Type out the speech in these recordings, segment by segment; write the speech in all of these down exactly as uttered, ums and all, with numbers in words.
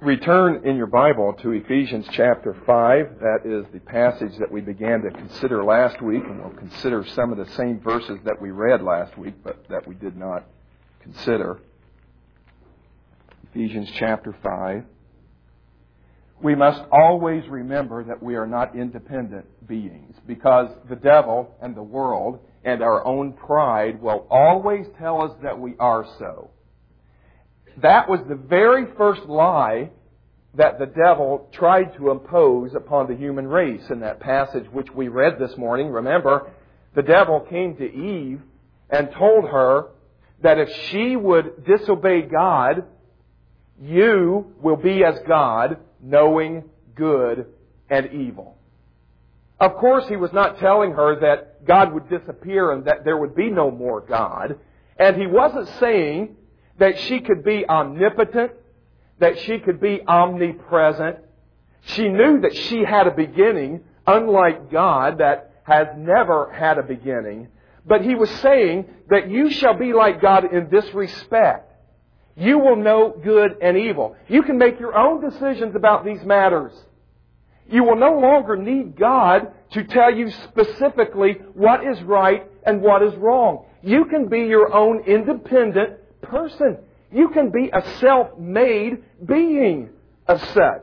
return in your Bible to Ephesians chapter five. That is the passage that we began to consider last week, and we'll consider some of the same verses that we read last week, but that we did not consider. Ephesians chapter five. We must always remember that we are not independent beings, because the devil and the world and our own pride will always tell us that we are so. That was the very first lie that the devil tried to impose upon the human race in that passage which we read this morning. Remember, the devil came to Eve and told her that if she would disobey God, you will be as God, knowing good and evil. Of course, he was not telling her that God would disappear and that there would be no more God. And he wasn't saying that she could be omnipotent, that she could be omnipresent. She knew that she had a beginning, unlike God that has never had a beginning. But he was saying that you shall be like God in this respect. You will know good and evil. You can make your own decisions about these matters. You will no longer need God to tell you specifically what is right and what is wrong. You can be your own independent person. You can be a self-made being of such.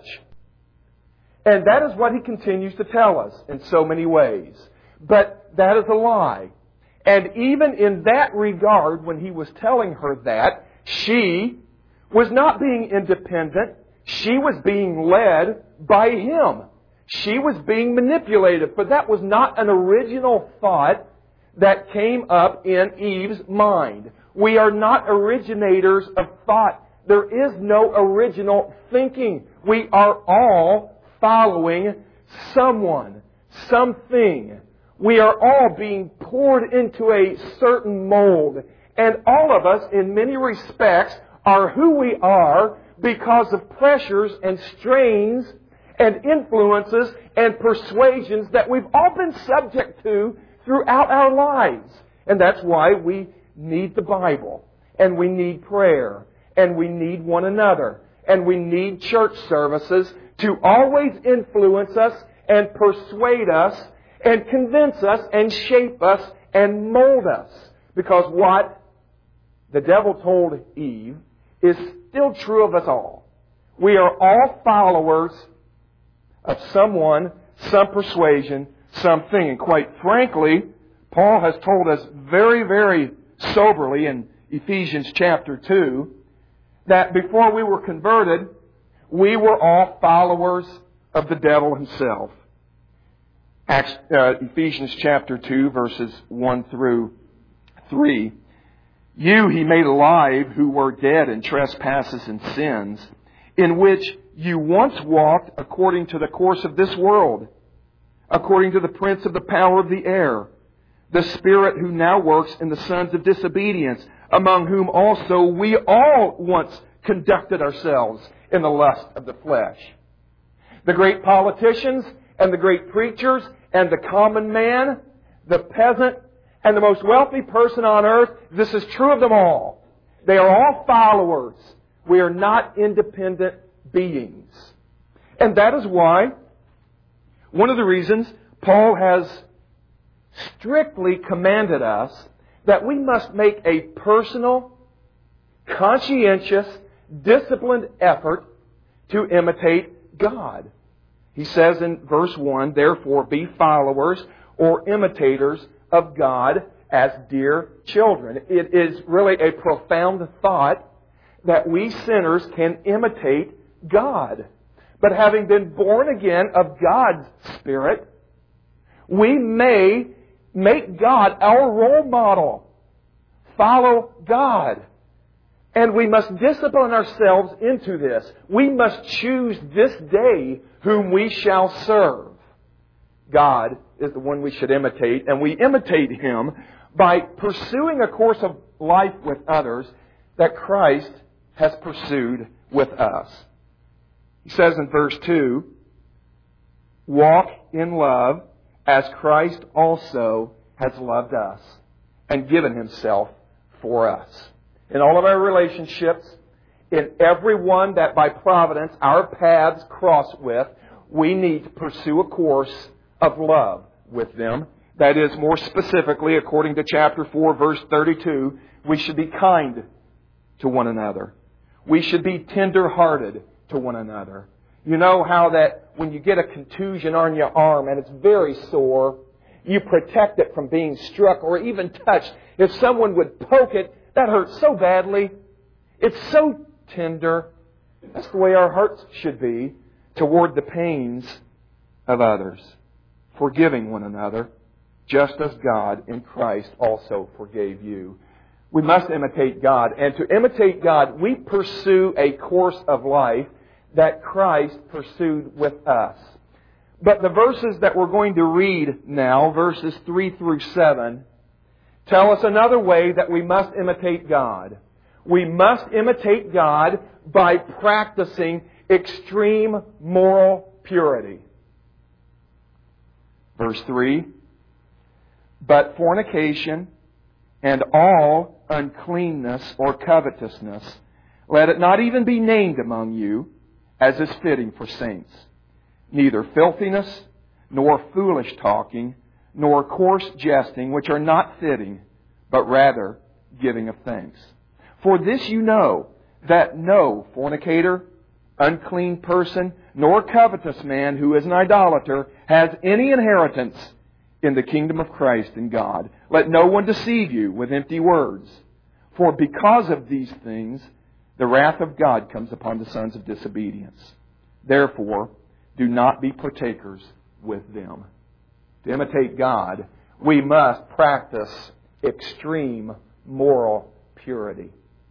And that is what he continues to tell us in so many ways. But that is a lie. And even in that regard, when he was telling her that, she was not being independent. She was being led by him. She was being manipulated. But that was not an original thought that came up in Eve's mind. We are not originators of thought. There is no original thinking. We are all following someone, something. We are all being poured into a certain mold. And all of us, in many respects, are who we are because of pressures and strains and influences and persuasions that we've all been subject to throughout our lives. And that's why we need the Bible, and we need prayer, and we need one another, and we need church services to always influence us and persuade us and convince us and shape us and mold us. Because what the devil told Eve is still true of us all. We are all followers of someone, some persuasion, something. And quite frankly, Paul has told us very, very soberly in Ephesians chapter two that before we were converted, we were all followers of the devil himself. Acts, uh, Ephesians chapter two, verses one through three. You he made alive who were dead in trespasses and sins, in which you once walked according to the course of this world, according to the prince of the power of the air, the spirit who now works in the sons of disobedience, among whom also we all once conducted ourselves in the lust of the flesh. The great politicians and the great preachers and the common man, the peasant and the most wealthy person on earth, this is true of them all. They are all followers. We are not independent beings. And that is why one of the reasons Paul has strictly commanded us that we must make a personal, conscientious, disciplined effort to imitate God. He says in verse one, therefore be followers or imitators of God as dear children. It is really a profound thought that we sinners can imitate God. But having been born again of God's Spirit, we may make God our role model. Follow God. And we must discipline ourselves into this. We must choose this day whom we shall serve. God is the one we should imitate, and we imitate Him by pursuing a course of life with others that Christ has pursued with us. He says in verse two, walk in love as Christ also has loved us and given Himself for us. In all of our relationships, in everyone that by providence our paths cross with, we need to pursue a course of love with them. That is, more specifically, according to chapter four, verse thirty-two, we should be kind to one another. We should be tender-hearted to one another. You know how that when you get a contusion on your arm and it's very sore, you protect it from being struck or even touched. If someone would poke it, that hurts so badly. It's so tender. That's the way our hearts should be toward the pains of others. Forgiving one another, just as God in Christ also forgave you. We must imitate God. And to imitate God, we pursue a course of life that Christ pursued with us. But the verses that we're going to read now, verses three through seven, tell us another way that we must imitate God. We must imitate God by practicing extreme moral purity. Verse three, but fornication and all uncleanness or covetousness, let it not even be named among you, as is fitting for saints. Neither filthiness, nor foolish talking, nor coarse jesting, which are not fitting, but rather giving of thanks. For this you know, that no fornicator, unclean person, nor covetous man who is an idolater has any inheritance in the kingdom of Christ and God. Let no one deceive you with empty words. For because of these things, the wrath of God comes upon the sons of disobedience. Therefore, do not be partakers with them. To imitate God, we must practice extreme moral purity.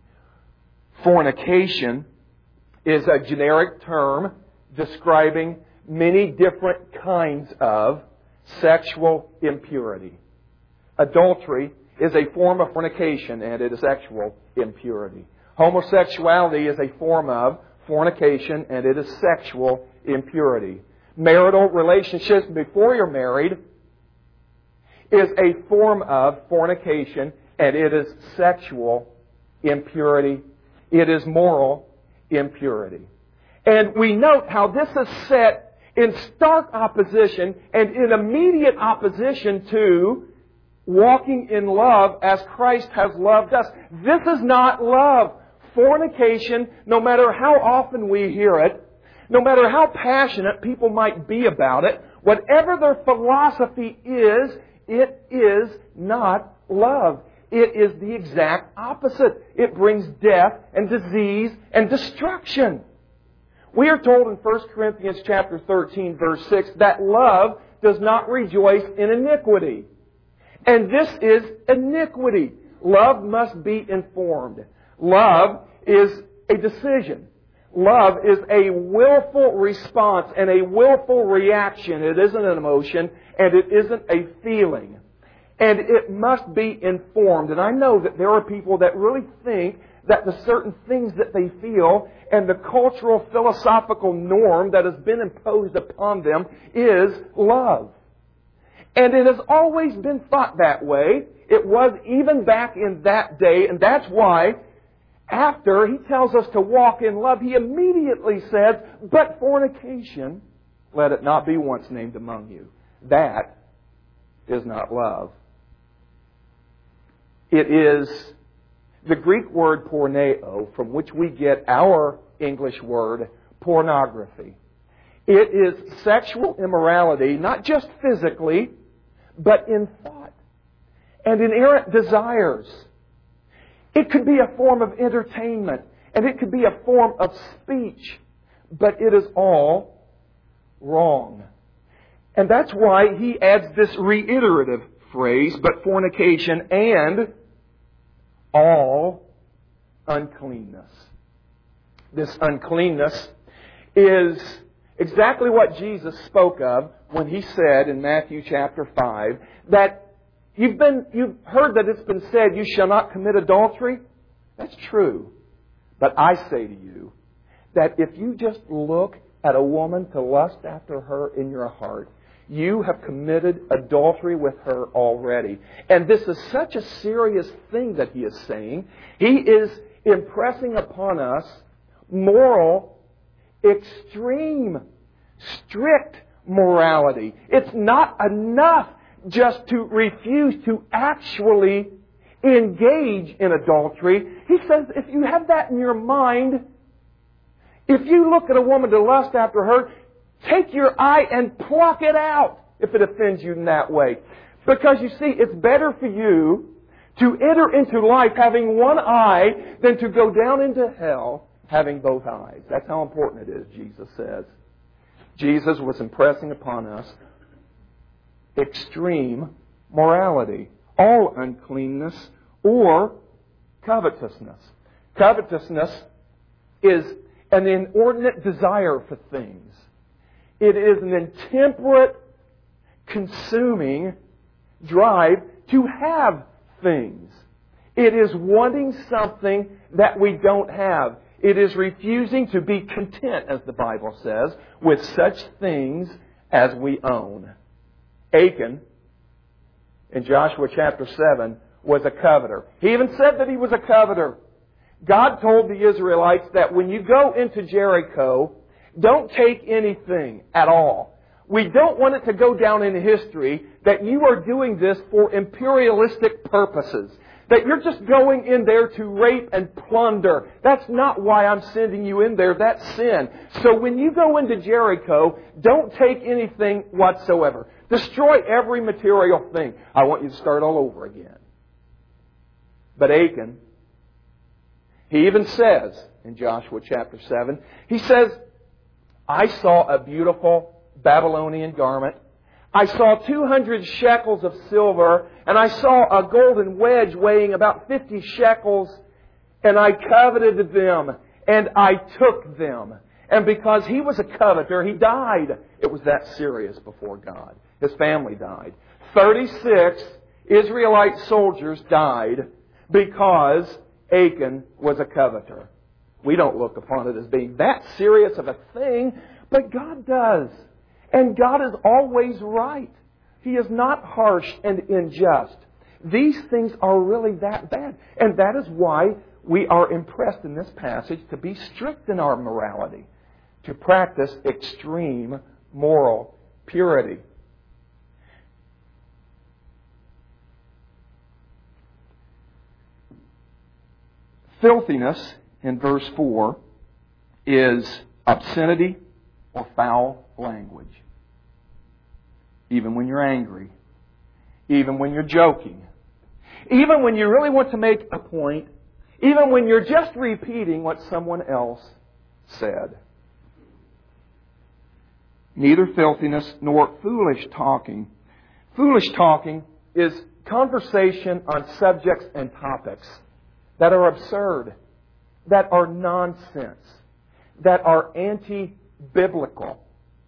Fornication is a generic term describing many different kinds of sexual impurity. Adultery is a form of fornication, and it is sexual impurity. Homosexuality is a form of fornication, and it is sexual impurity. Marital relationships before you're married is a form of fornication, and it is sexual impurity. It is moral impurity. And we note how this is set in stark opposition and in immediate opposition to walking in love as Christ has loved us. This is not love. Fornication, no matter how often we hear it, no matter how passionate people might be about it, whatever their philosophy is, it is not love. It is the exact opposite. It brings death and disease and destruction. We are told in First Corinthians chapter thirteen, verse six, that love does not rejoice in iniquity. And this is iniquity. Love must be informed. Love is a decision. Love is a willful response and a willful reaction. It isn't an emotion and it isn't a feeling. And it must be informed. And I know that there are people that really think that the certain things that they feel and the cultural philosophical norm that has been imposed upon them is love. And it has always been thought that way. It was even back in that day. And that's why after He tells us to walk in love, He immediately says, but fornication, let it not be once named among you. That is not love. It is the Greek word porneo, from which we get our English word pornography. It is sexual immorality, not just physically, but in thought and in errant desires. It could be a form of entertainment, and it could be a form of speech, but it is all wrong. And that's why he adds this reiterative phrase, but fornication and all uncleanness. This uncleanness is exactly what Jesus spoke of when He said in Matthew chapter five that you've been you've heard that it's been said, you shall not commit adultery. That's true. But I say to you that if you just look at a woman to lust after her in your heart, you have committed adultery with her already. And this is such a serious thing that He is saying. He is impressing upon us moral, extreme, strict morality. It's not enough just to refuse to actually engage in adultery. He says if you have that in your mind, if you look at a woman to lust after her, take your eye and pluck it out if it offends you in that way. Because you see, it's better for you to enter into life having one eye than to go down into hell having both eyes. That's how important it is, Jesus says. Jesus was impressing upon us extreme morality, all uncleanness or covetousness. Covetousness is an inordinate desire for things. It is an intemperate, consuming drive to have things. It is wanting something that we don't have. It is refusing to be content, as the Bible says, with such things as we own. Achan, in Joshua chapter seven, was a coveter. He even said that he was a coveter. God told the Israelites that when you go into Jericho, don't take anything at all. We don't want it to go down in history that you are doing this for imperialistic purposes. That you're just going in there to rape and plunder. That's not why I'm sending you in there. That's sin. So when you go into Jericho, don't take anything whatsoever. Destroy every material thing. I want you to start all over again. But Achan, he even says in Joshua chapter seven, he says, I saw a beautiful Babylonian garment. I saw two hundred shekels of silver, and I saw a golden wedge weighing about fifty shekels, and I coveted them, and I took them. And because he was a coveter, he died. It was that serious before God. His family died. thirty-six Israelite soldiers died because Achan was a coveter. We don't look upon it as being that serious of a thing, but God does. And God is always right. He is not harsh and unjust. These things are really that bad. And that is why we are impressed in this passage to be strict in our morality, to practice extreme moral purity. Filthiness, in verse four, is obscenity or foul language. Even when you're angry. Even when you're joking. Even when you really want to make a point. Even when you're just repeating what someone else said. Neither filthiness nor foolish talking. Foolish talking is conversation on subjects and topics that are absurd, that are nonsense, that are anti-biblical.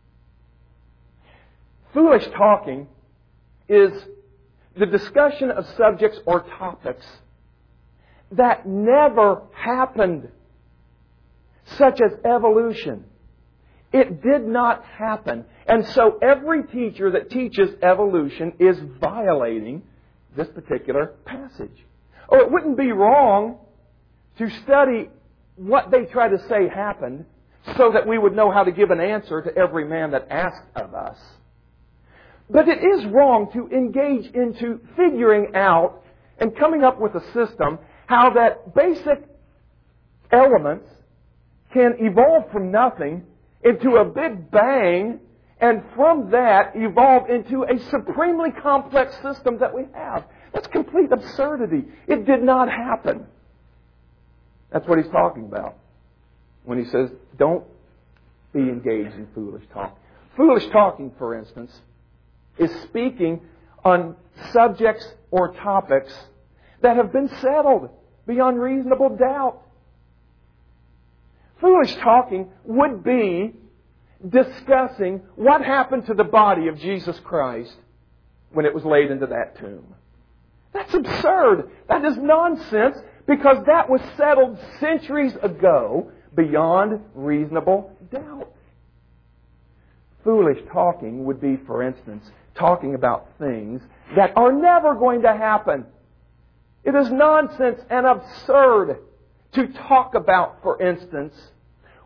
Foolish talking is the discussion of subjects or topics that never happened, such as evolution. It did not happen. And so every teacher that teaches evolution is violating this particular passage. Or it wouldn't be wrong to study what they try to say happened so that we would know how to give an answer to every man that asks of us. But it is wrong to engage into figuring out and coming up with a system how that basic elements can evolve from nothing into a big bang, and from that evolve into a supremely complex system that we have. That's complete absurdity. It did not happen. That's what he's talking about when he says, don't be engaged in foolish talk. Foolish talking, for instance, is speaking on subjects or topics that have been settled beyond reasonable doubt. Foolish talking would be discussing what happened to the body of Jesus Christ when it was laid into that tomb. That's absurd. That is nonsense because that was settled centuries ago beyond reasonable doubt. Foolish talking would be, for instance, talking about things that are never going to happen. It is nonsense and absurd to talk about, for instance,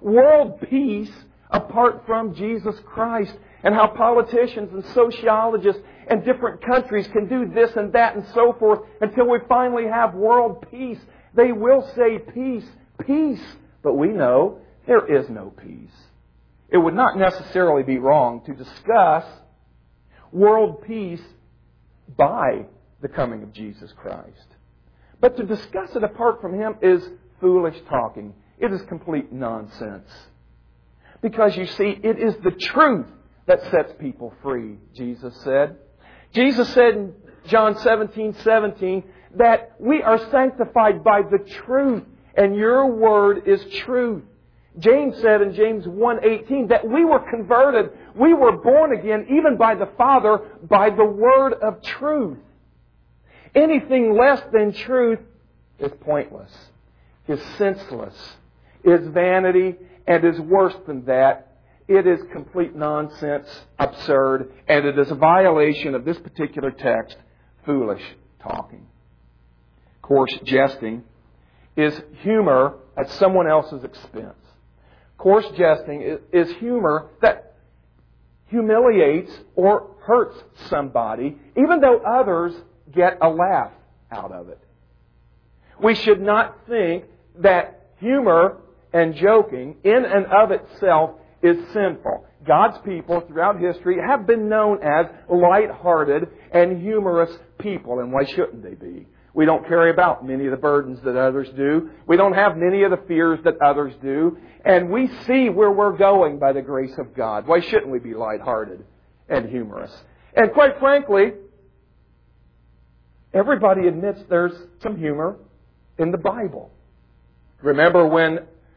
world peace apart from Jesus Christ, and how politicians and sociologists and different countries can do this and that and so forth until we finally have world peace. They will say peace, peace, but we know there is no peace. It would not necessarily be wrong to discuss world peace by the coming of Jesus Christ. But to discuss it apart from Him is foolish talking. It is complete nonsense. Because you see, it is the truth that sets people free, Jesus said. Jesus said in John seventeen seventeen that we are sanctified by the truth, and your word is truth. James said in James one eighteen that we were converted, we were born again, even by the Father, by the word of truth. Anything less than truth is pointless, is senseless, is vanity, and is worse than that. It is complete nonsense, absurd, and it is a violation of this particular text, foolish talking. Coarse jesting is humor at someone else's expense. Coarse jesting is humor that humiliates or hurts somebody, even though others get a laugh out of it. We should not think that humor and joking in and of itself is sinful. God's people throughout history have been known as light-hearted and humorous people, and why shouldn't they be? We don't carry about many of the burdens that others do. We don't have many of the fears that others do. And we see where we're going by the grace of God. Why shouldn't we be light-hearted and humorous? And quite frankly, everybody admits there's some humor in the Bible. Remember when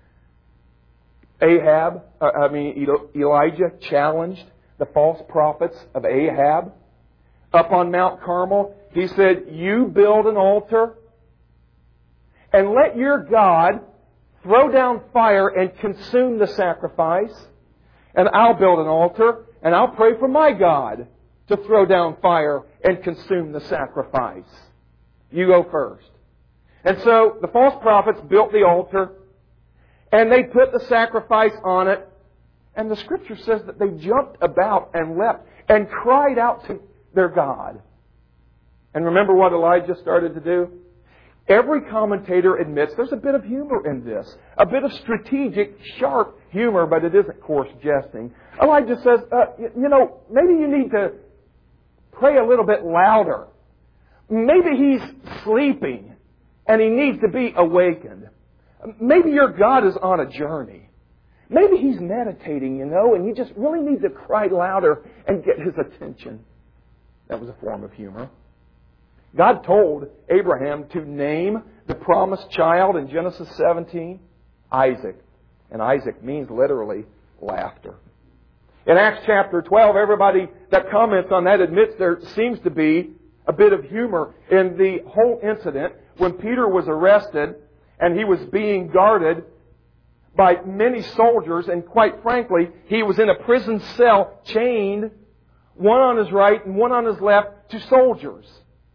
Ahab, uh, I mean Elijah challenged the false prophets of Ahab up on Mount Carmel? He said, you build an altar and let your God throw down fire and consume the sacrifice, and I'll build an altar and I'll pray for my God to throw down fire and consume the sacrifice. You go first. And so the false prophets built the altar and they put the sacrifice on it, and the Scripture says that they jumped about and leapt and cried out to their God. And remember what Elijah started to do? Every commentator admits there's a bit of humor in this. A bit of strategic, sharp humor, but it isn't coarse jesting. Elijah says, uh, you know, maybe you need to pray a little bit louder. Maybe he's sleeping and he needs to be awakened. Maybe your God is on a journey. Maybe he's meditating, you know, and you just really need to cry louder and get his attention. That was a form of humor. God told Abraham to name the promised child in Genesis seventeen, Isaac. And Isaac means literally laughter. In Acts chapter twelve, everybody that comments on that admits there seems to be a bit of humor in the whole incident when Peter was arrested and he was being guarded by many soldiers, and quite frankly, he was in a prison cell chained, one on his right and one on his left, to soldiers.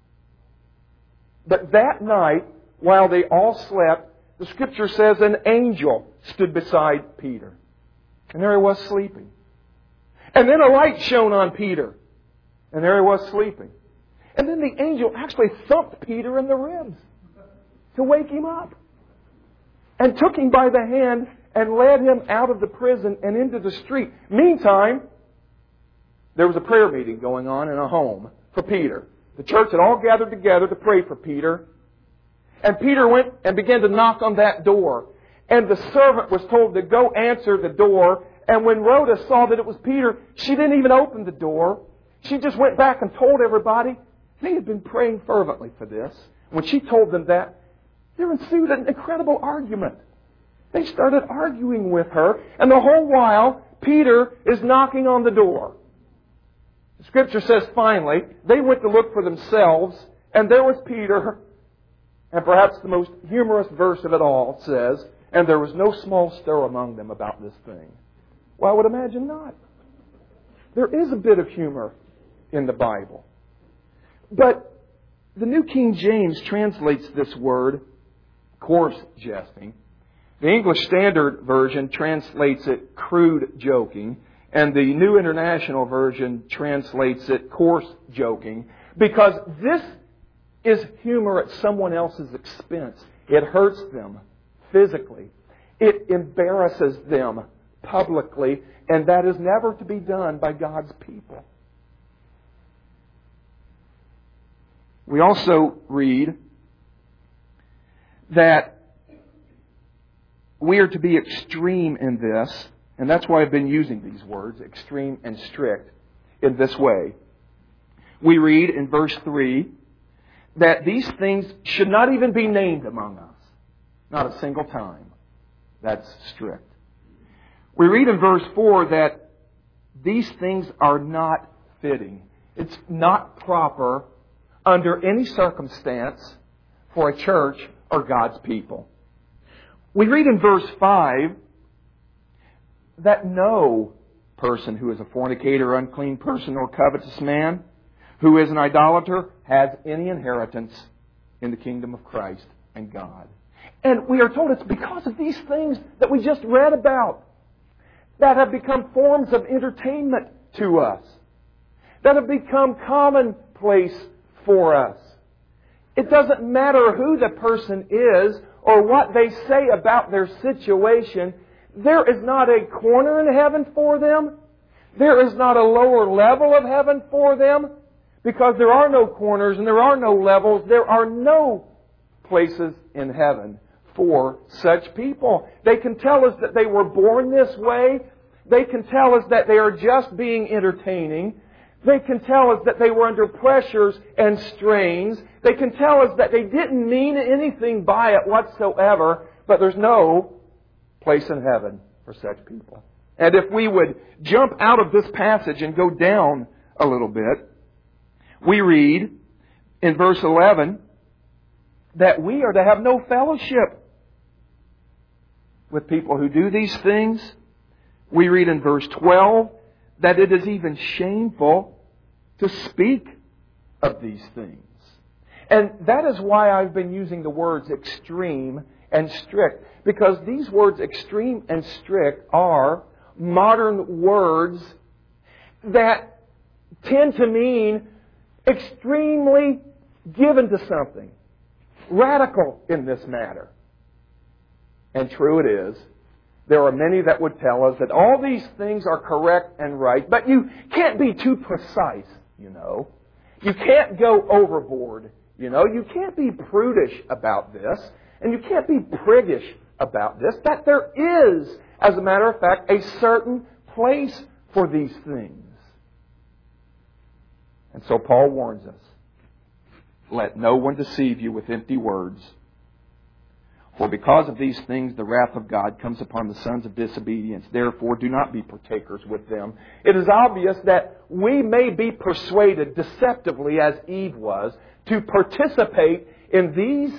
But that night, while they all slept, the Scripture says an angel stood beside Peter. And there he was sleeping. And then a light shone on Peter. And there he was sleeping. And then the angel actually thumped Peter in the ribs to wake him up. And took him by the hand and led him out of the prison and into the street. Meantime, there was a prayer meeting going on in a home for Peter. The church had all gathered together to pray for Peter. And Peter went and began to knock on that door. And the servant was told to go answer the door. And when Rhoda saw that it was Peter, she didn't even open the door. She just went back and told everybody. They had been praying fervently for this. When she told them that, there ensued an incredible argument. They started arguing with her, and the whole while, Peter is knocking on the door. The Scripture says finally, they went to look for themselves, and there was Peter, and perhaps the most humorous verse of it all says, and there was no small stir among them about this thing. Well, I would imagine not. There is a bit of humor in the Bible. But the New King James translates this word, coarse jesting, The English Standard Version translates it crude joking, and the New International Version translates it coarse joking, because this is humor at someone else's expense. It hurts them physically. It embarrasses them publicly, and that is never to be done by God's people. We also read that we are to be extreme in this, and that's why I've been using these words, extreme and strict, in this way. We read in verse three that these things should not even be named among us. Not a single time. That's strict. We read in verse four that these things are not fitting. It's not proper under any circumstance for a church or God's people. We read in verse five that no person who is a fornicator, unclean person, or covetous man, who is an idolater, has any inheritance in the kingdom of Christ and God. And we are told it's because of these things that we just read about that have become forms of entertainment to us, that have become commonplace for us. It doesn't matter who the person is or what they say about their situation. There is not a corner in heaven for them. There is not a lower level of heaven for them, because there are no corners and there are no levels. There are no places in heaven for such people. They can tell us that they were born this way. They can tell us that they are just being entertaining. They can tell us that they were under pressures and strains. They can tell us that they didn't mean anything by it whatsoever, but there's no place in heaven for such people. And if we would jump out of this passage and go down a little bit, we read in verse eleven that we are to have no fellowship with people who do these things. We read in verse twelve that it is even shameful to speak of these things. And that is why I've been using the words extreme and strict, because these words extreme and strict are modern words that tend to mean extremely given to something, radical in this matter. And true it is. There are many that would tell us that all these things are correct and right, but you can't be too precise, you know. You can't go overboard, you know. You can't be prudish about this, and you can't be priggish about this. That there is, as a matter of fact, a certain place for these things. And so Paul warns us, let no one deceive you with empty words. For because of these things the wrath of God comes upon the sons of disobedience. Therefore do not be partakers with them. It is obvious that we may be persuaded deceptively, as Eve was, to participate in these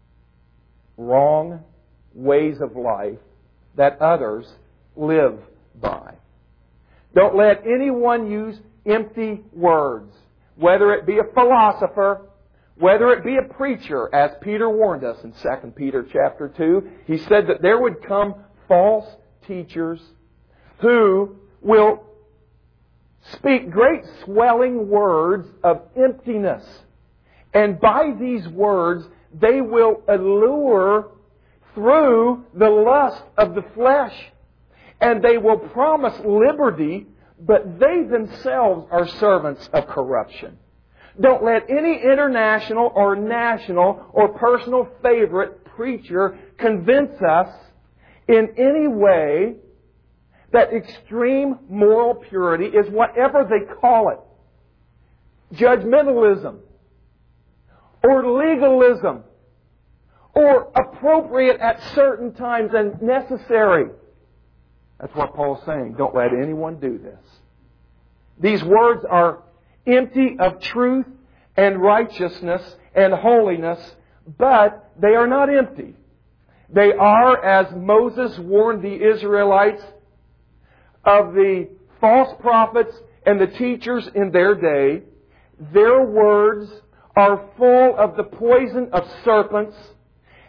wrong ways of life that others live by. Don't let anyone use empty words, whether it be a philosopher, whether it be a preacher, as Peter warned us in Second Peter chapter two. He said that there would come false teachers who will speak great swelling words of emptiness. And by these words, they will allure through the lust of the flesh. And they will promise liberty, but they themselves are servants of corruption. Don't let any international or national or personal favorite preacher convince us in any way that extreme moral purity is whatever they call it. Judgmentalism, or legalism, or appropriate at certain times and necessary. That's what Paul's saying. Don't let anyone do this. These words are empty of truth and righteousness and holiness, but they are not empty. They are, as Moses warned the Israelites of the false prophets and the teachers in their day, their words are full of the poison of serpents,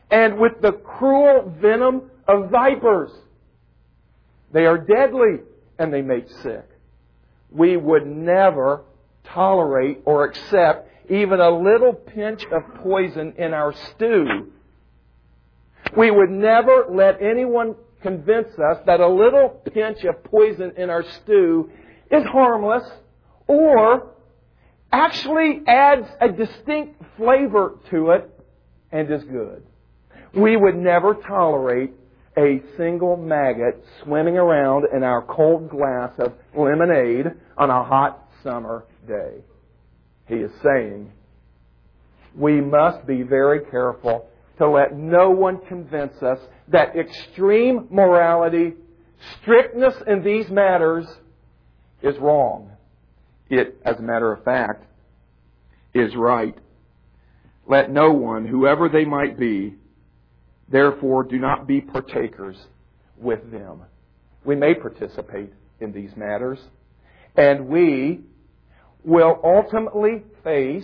and with the cruel venom of vipers. They are deadly and they make sick. We would never tolerate or accept even a little pinch of poison in our stew. We would never let anyone convince us that a little pinch of poison in our stew is harmless or actually adds a distinct flavor to it and is good. We would never tolerate a single maggot swimming around in our cold glass of lemonade on a hot summer day. He is saying, we must be very careful to let no one convince us that extreme morality, strictness in these matters is wrong. It, as a matter of fact, is right. Let no one, whoever they might be, therefore do not be partakers with them. We may participate in these matters, and we will ultimately face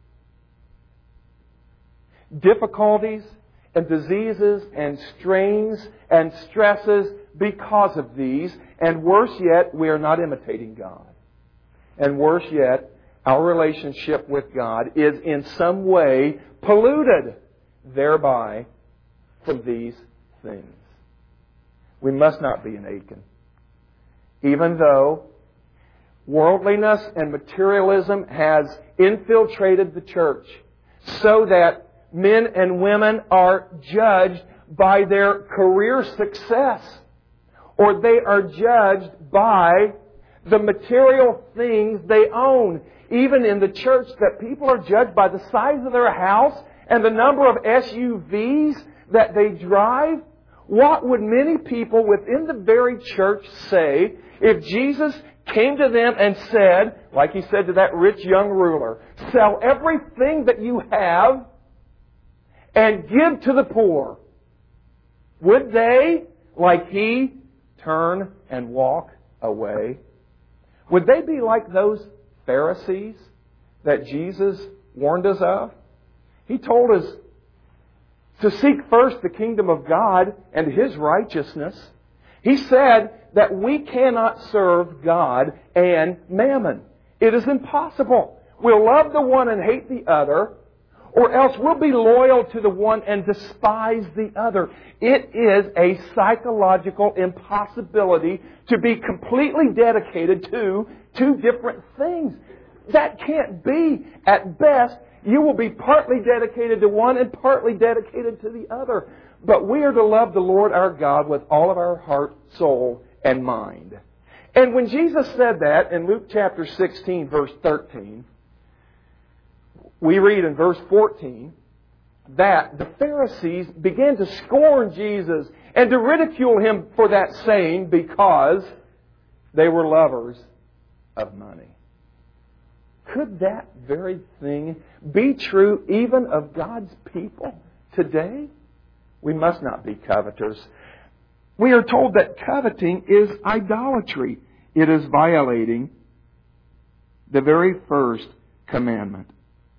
difficulties and diseases and strains and stresses because of these. And worse yet, we are not imitating God. And worse yet, our relationship with God is in some way polluted thereby from these things. We must not be an Achan. Even though worldliness and materialism has infiltrated the church so that men and women are judged by their career success, or they are judged by the material things they own. Even in the church, that people are judged by the size of their house and the number of S U Vs that they drive. What would many people within the very church say if Jesus came to them and said, like He said to that rich young ruler, sell everything that you have and give to the poor? Would they, like He, turn and walk away? Would they be like those Pharisees that Jesus warned us of? He told us to seek first the kingdom of God and His righteousness. He said that we cannot serve God and mammon. It is impossible. We'll love the one and hate the other, or else we'll be loyal to the one and despise the other. It is a psychological impossibility to be completely dedicated to two different things. That can't be. At best, you will be partly dedicated to one and partly dedicated to the other. But we are to love the Lord our God with all of our heart, soul, and mind. And when Jesus said that in Luke chapter sixteen, verse thirteen, we read in verse fourteen that the Pharisees began to scorn Jesus and to ridicule Him for that saying because they were lovers of money. Could that very thing be true even of God's people today? We must not be covetous. We are told that coveting is idolatry. It is violating the very first commandment.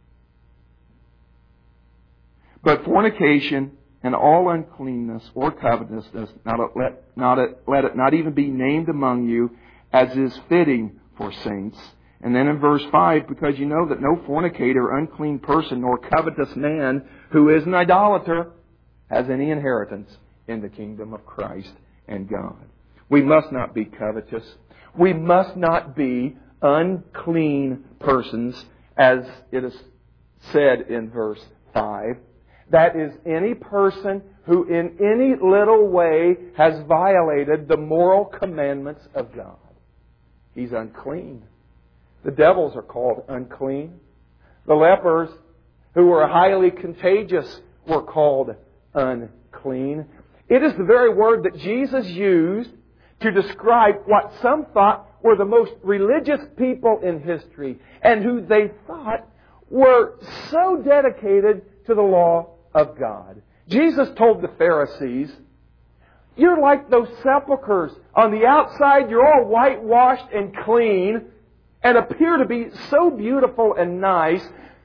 But fornication and all uncleanness or covetousness, not let, not let it not even be named among you, as is fitting for saints. And then in verse five, because you know that no fornicator, unclean person, nor covetous man who is an idolater has any inheritance in the kingdom of Christ and God. We must not be covetous. We must not be unclean persons, as it is said in verse five. That is, any person who in any little way has violated the moral commandments of God. He's unclean. The devils are called unclean. The lepers, who were highly contagious, were called unclean. It is the very word that Jesus used to describe what some thought were the most religious people in history, and who they thought were so dedicated to the law of God. Jesus told the Pharisees, you're like those sepulchres. On the outside, you're all whitewashed and clean and appear to be so beautiful and nice,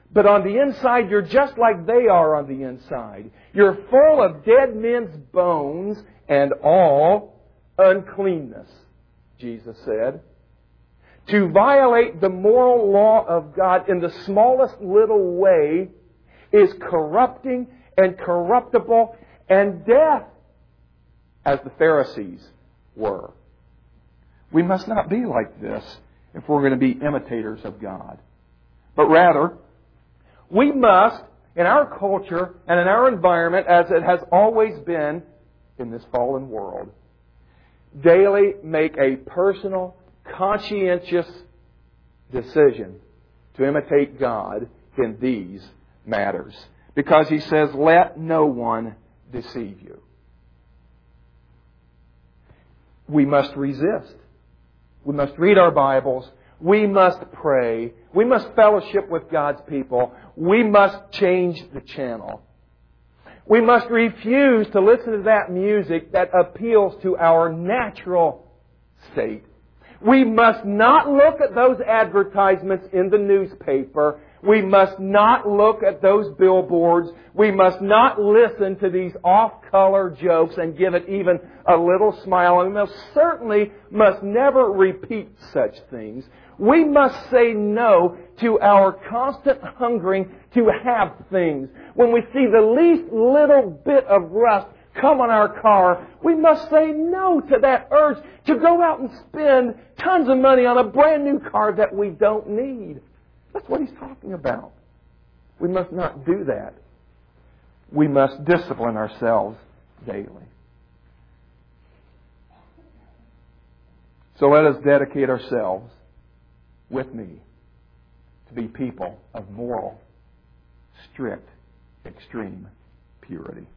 But on the inside, you're just like they are on the inside. You're full of dead men's bones and all uncleanness, Jesus said. To violate the moral law of God in the smallest little way is corrupting and corruptible and death, as the Pharisees were. We must not be like this if we're going to be imitators of God. But rather, we must, in our culture and in our environment, as it has always been in this fallen world, daily make a personal, conscientious decision to imitate God in these matters. Because He says, let no one deceive you. We must resist. We must read our Bibles. We must pray. We must fellowship with God's people. We must change the channel. We must refuse to listen to that music that appeals to our natural state. We must not look at those advertisements in the newspaper. We must not look at those billboards. We must not listen to these off-color jokes and give it even a little smile. And we most certainly must never repeat such things. We must say no to our constant hungering to have things. When we see the least little bit of rust come on our car, we must say no to that urge to go out and spend tons of money on a brand new car that we don't need. That's what He's talking about. We must not do that. We must discipline ourselves daily. So let us dedicate ourselves, with me, to be people of moral, strict, extreme purity.